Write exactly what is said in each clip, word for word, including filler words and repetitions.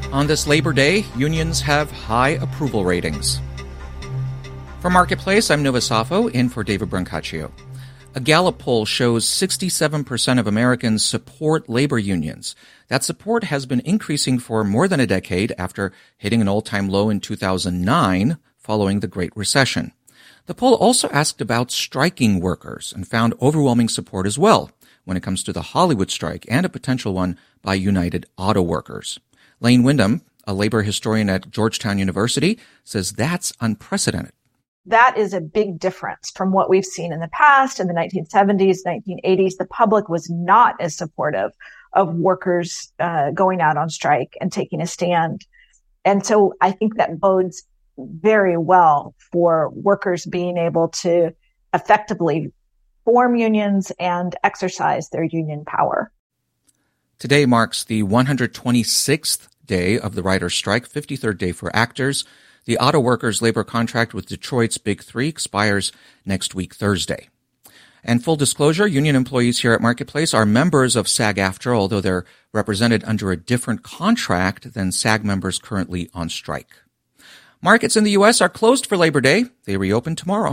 On this Labor Day, unions have high approval ratings. For Marketplace, I'm Nova Safo, in for David Brancaccio. A Gallup poll shows sixty-seven percent of Americans support labor unions. That support has been increasing for more than a decade after hitting an all-time low in two thousand nine following the Great Recession. The poll also asked about striking workers and found overwhelming support as well when it comes to the Hollywood strike and a potential one by United Auto Workers. Lane Windham, a labor historian at Georgetown University, says that's unprecedented. That is a big difference from what we've seen in the past. In the nineteen seventies, nineteen eighties, the public was not as supportive of workers uh, going out on strike and taking a stand. And so I think that bodes very well for workers being able to effectively form unions and exercise their union power. Today marks the one hundred twenty-sixth day of the writer's strike, fifty-third day for actors. The auto workers' labor contract with Detroit's Big Three expires next week, Thursday. And full disclosure, union employees here at Marketplace are members of SAG-AFTRA, although they're represented under a different contract than SAG members currently on strike. Markets in the U S are closed for Labor Day. They reopen tomorrow.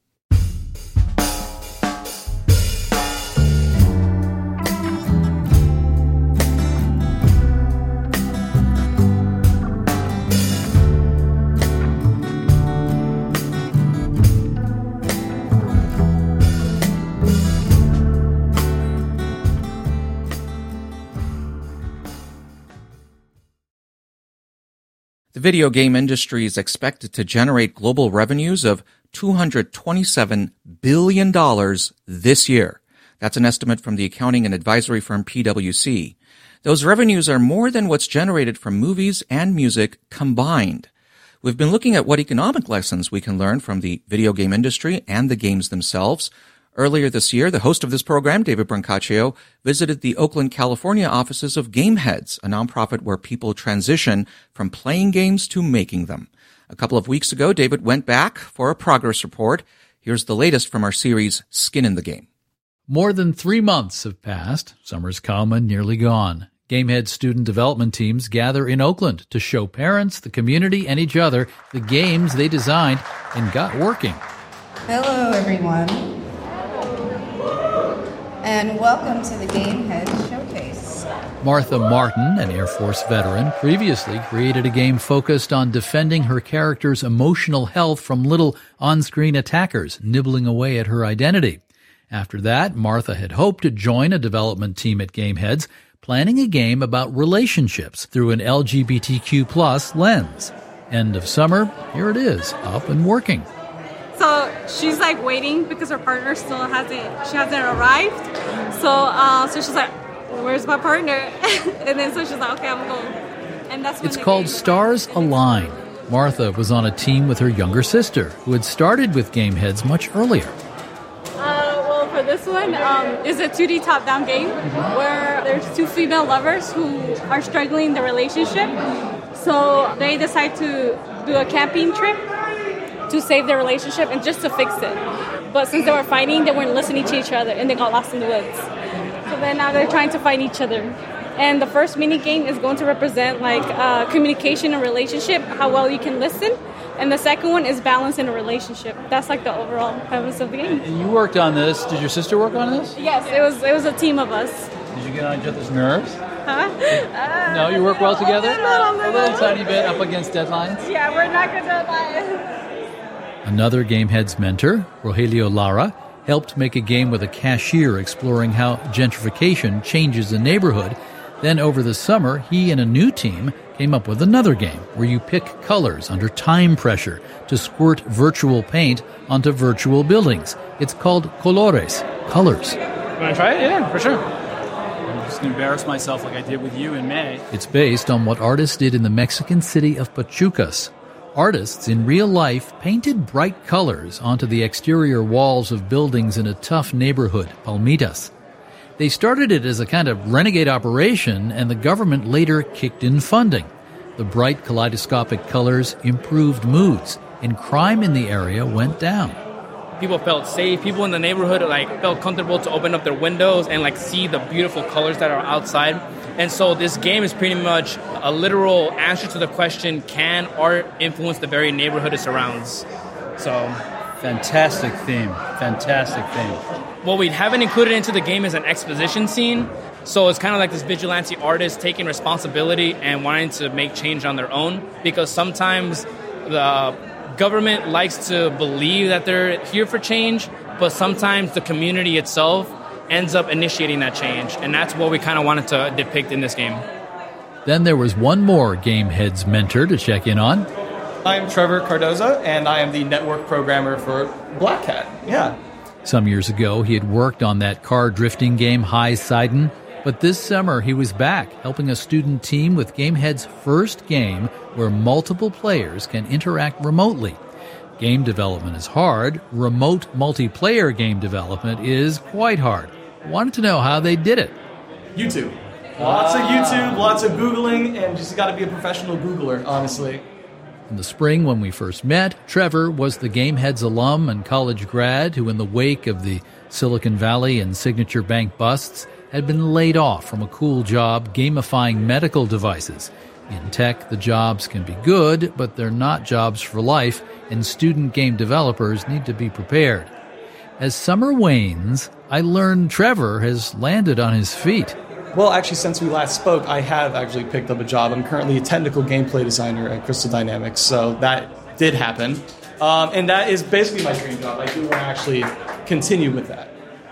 The video game industry is expected to generate global revenues of two hundred twenty-seven billion dollars this year. That's an estimate from the accounting and advisory firm P W C. Those revenues are more than what's generated from movies and music combined. We've been looking at what economic lessons we can learn from the video game industry and the games themselves. Earlier this year, the host of this program, David Brancaccio, visited the Oakland, California offices of Gameheads, a nonprofit where people transition from playing games to making them. A couple of weeks ago, David went back for a progress report. Here's the latest from our series, Skin in the Game. More than three months have passed. Summer's come and nearly gone. Gamehead student development teams gather in Oakland to show parents, the community, and each other the games they designed and got working. Hello, everyone. And welcome to the Gamehead Showcase. Martha Martin, an Air Force veteran, previously created a game focused on defending her character's emotional health from little on-screen attackers nibbling away at her identity. After that, Martha had hoped to join a development team at Gameheads, planning a game about relationships through an L G B T Q plus lens. End of summer, here it is, up and working. So she's like waiting because her partner still hasn't, she hasn't arrived. So uh, so she's like, where's my partner? And then so she's like, okay, I'm going. And that's when it's called Stars Align. Martha was on a team with her younger sister, who had started with Gameheads much earlier. Uh, well, for this one, um, it's a two D top-down game where there's two female lovers who are struggling in the relationship. So they decide to do a camping trip to save their relationship and just to fix it. But since they were fighting, they weren't listening to each other and they got lost in the woods. So then now they're trying to find each other. And the first mini game is going to represent like uh, communication and relationship, how well you can listen. And the second one is balance in a relationship. That's like the overall premise of the game. And you worked on this. Did your sister work on this? Yes, it was it was a team of us. Did you get on each other's nerves? Huh? Uh, no, you work well together? A little, a little, a little tiny bit up against deadlines? Yeah, we're not going to lie. Another Gameheads mentor, Rogelio Lara, helped make a game with a cashier exploring how gentrification changes the neighborhood. Then over the summer, he and a new team came up with another game where you pick colors under time pressure to squirt virtual paint onto virtual buildings. It's called Colores, Colors. You want to try it? Yeah, for sure. I'm just going to embarrass myself like I did with you in May. It's based on what artists did in the Mexican city of Pachucas. Artists in real life painted bright colors onto the exterior walls of buildings in a tough neighborhood, Palmitas. They started it as a kind of renegade operation, and the government later kicked in funding. The bright kaleidoscopic colors improved moods, and crime in the area went down. People felt safe. People in the neighborhood like felt comfortable to open up their windows and like see the beautiful colors that are outside. And so this game is pretty much a literal answer to the question, can art influence the very neighborhood it surrounds? So, fantastic theme. Fantastic theme. What we haven't included into the game is an exposition scene. So it's kind of like this vigilante artist taking responsibility and wanting to make change on their own, because sometimes the government likes to believe that they're here for change, but sometimes the community itself ends up initiating that change, and that's what we kind of wanted to depict in this game. Then there was one more Gameheads mentor to check in on. I'm Trevor Cardoza, and I am the network programmer for Black Cat. Yeah. Some years ago, he had worked on that car drifting game High Sidon, but this summer he was back helping a student team with Gamehead's first game where multiple players can interact remotely. Game development is hard. Remote multiplayer game development is quite hard. Wanted to know how they did it. YouTube. Lots of YouTube, lots of Googling, and just got to be a professional Googler, honestly. In the spring when we first met, Trevor was the Gameheads alum and college grad who, in the wake of the Silicon Valley and Signature Bank busts, had been laid off from a cool job gamifying medical devices. In tech, the jobs can be good, but they're not jobs for life, and student game developers need to be prepared. As summer wanes, I learned Trevor has landed on his feet. Well, actually, since we last spoke, I have actually picked up a job. I'm currently a technical gameplay designer at Crystal Dynamics, so that did happen. Um, and that is basically my dream job. I do want to actually continue with that.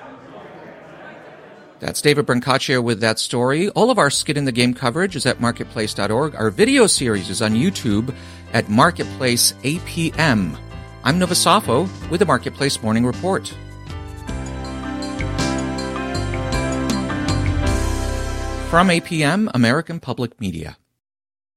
That's David Brancaccio with that story. All of our Skin in the Game coverage is at marketplace dot org. Our video series is on YouTube at Marketplace A P M. I'm Nova Safo with the Marketplace Morning Report. From A P M, American Public Media.